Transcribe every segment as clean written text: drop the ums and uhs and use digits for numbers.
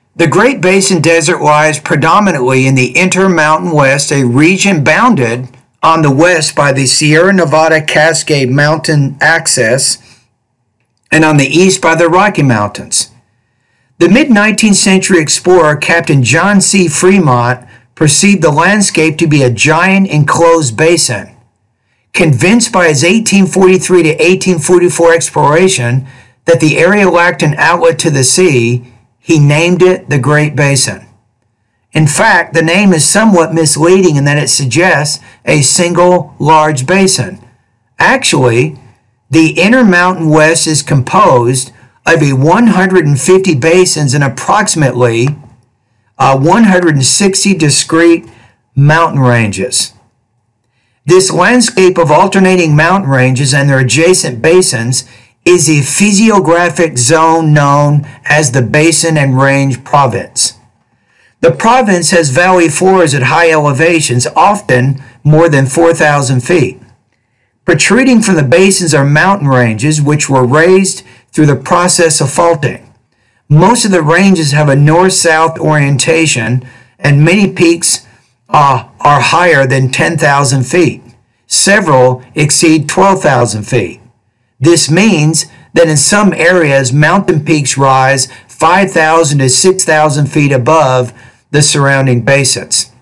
The Great Basin Desert lies predominantly in the Intermountain West, a region bounded on the west by the Sierra Nevada Cascade Mountain axis and on the east by the Rocky Mountains. The mid-19th century explorer Captain John C. Fremont perceived the landscape to be a giant enclosed basin. Convinced by his 1843 to 1844 exploration that the area lacked an outlet to the sea, he named it the Great Basin. In fact, the name is somewhat misleading in that it suggests a single large basin. Actually, the Intermountain West is composed of 150 basins and approximately 160 discrete mountain ranges. This landscape of alternating mountain ranges and their adjacent basins is the physiographic zone known as the Basin and Range Province. The province has valley floors at high elevations, often more than 4,000 feet. Protruding from the basins are mountain ranges, which were raised through the process of faulting. Most of the ranges have a north-south orientation, and many peaks are higher than 10,000 feet. Several exceed 12,000 feet. This means that in some areas, mountain peaks rise 5,000 to 6,000 feet above the surrounding basins.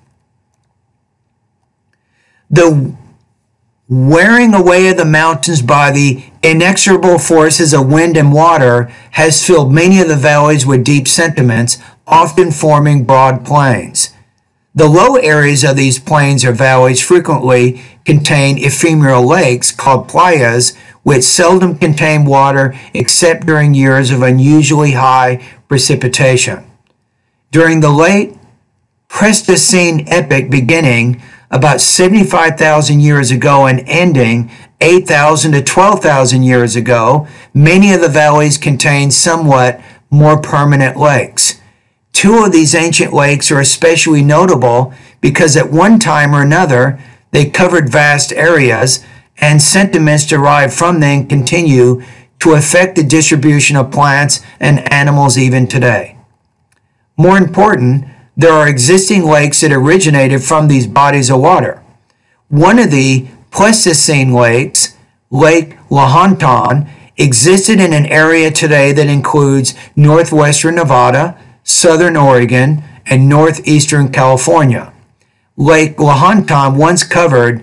The wearing away of the mountains by the inexorable forces of wind and water has filled many of the valleys with deep sediments, often forming broad plains. The low areas of these plains or valleys frequently contain ephemeral lakes called playas, which seldom contain water except during years of unusually high precipitation. During the late Pleistocene epoch beginning about 75,000 years ago and ending 8,000 to 12,000 years ago, many of the valleys contain somewhat more permanent lakes. Two of these ancient lakes are especially notable because at one time or another they covered vast areas, and sediments derived from them continue to affect the distribution of plants and animals even today. More important, there are existing lakes that originated from these bodies of water. One of the Pleistocene lakes, Lake Lahontan, existed in an area today that includes northwestern Nevada, southern Oregon, and northeastern California. Lake Lahontan once covered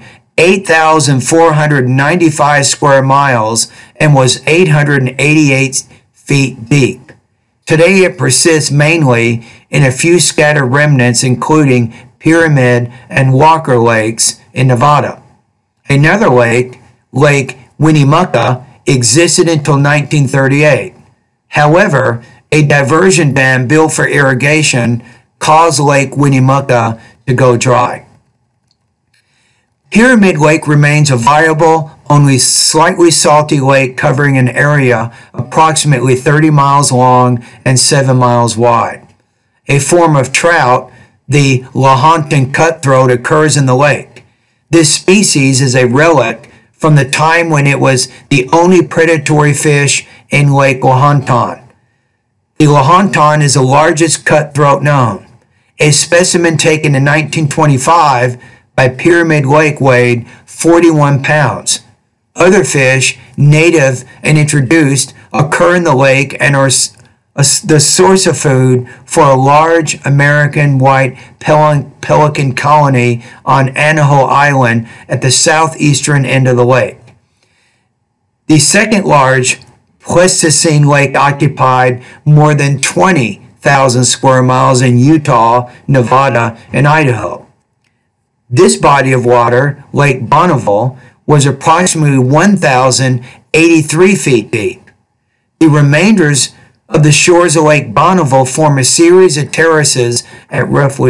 8,495 square miles and was 888 feet deep. Today it persists mainly in a few scattered remnants, including Pyramid and Walker Lakes in Nevada. Another lake, Lake Winnemucca, existed until 1938. However, a diversion dam built for irrigation caused Lake Winnemucca to go dry. Pyramid Lake remains a viable, only slightly salty lake covering an area approximately 30 miles long and 7 miles wide. A form of trout, the Lahontan cutthroat, occurs in the lake. This species is a relic from the time when it was the only predatory fish in Lake Lahontan. The Lahontan is the largest cutthroat known. A specimen taken in 1925 by Pyramid Lake weighed 41 pounds. Other fish, native and introduced, occur in the lake and are the source of food for a large American white pelican colony on Anaho Island at the southeastern end of the lake. The second large Pleistocene lake occupied more than 20,000 square miles in Utah, Nevada, and Idaho. This body of water, Lake Bonneville, was approximately 1,083 feet deep. The remainders of the shores of Lake Bonneville form a series of terraces at roughly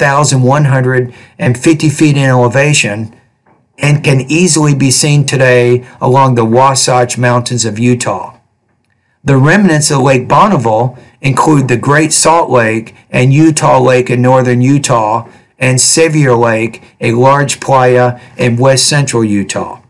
5,150 feet in elevation and can easily be seen today along the Wasatch Mountains of Utah. The remnants of Lake Bonneville include the Great Salt Lake and Utah Lake in northern Utah, and Sevier Lake, a large playa in west central Utah.